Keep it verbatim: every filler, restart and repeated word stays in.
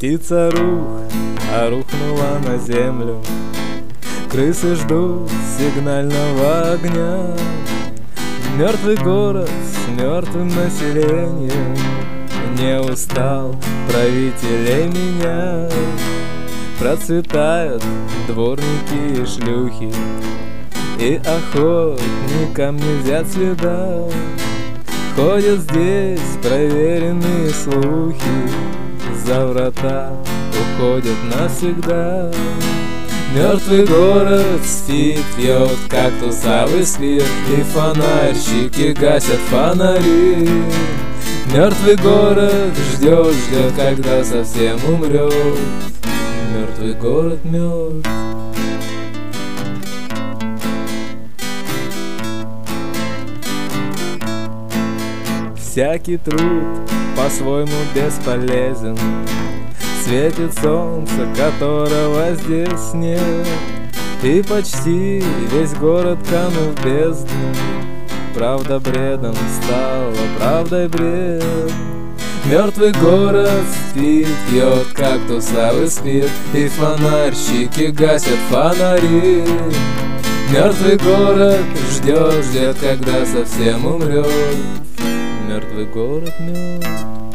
Птица рух, а рухнула на землю. Крысы ждут сигнального огня. Мертвый город с мертвым населением не устал правителей менять. Процветают дворники и шлюхи, и охотникам не взять следа. Ходят здесь проверенные слухи, за врата уходят навсегда. Мертвый город спит, пьет кактусовый спирт, и фонарщики гасят фонари. Мертвый город ждет, ждет, когда совсем умрет. Мертвый город мертв. Всякий труд по-своему бесполезен. Светит солнце, которого здесь нет, и почти весь город канул в бездну. Правда бредом стала, правдой бред. Мертвый город спит, пьет кактусовый спирт, и фонарщики гасят фонари. Мертвый город ждет, ждет, когда совсем умрет. Мертвый город мертв.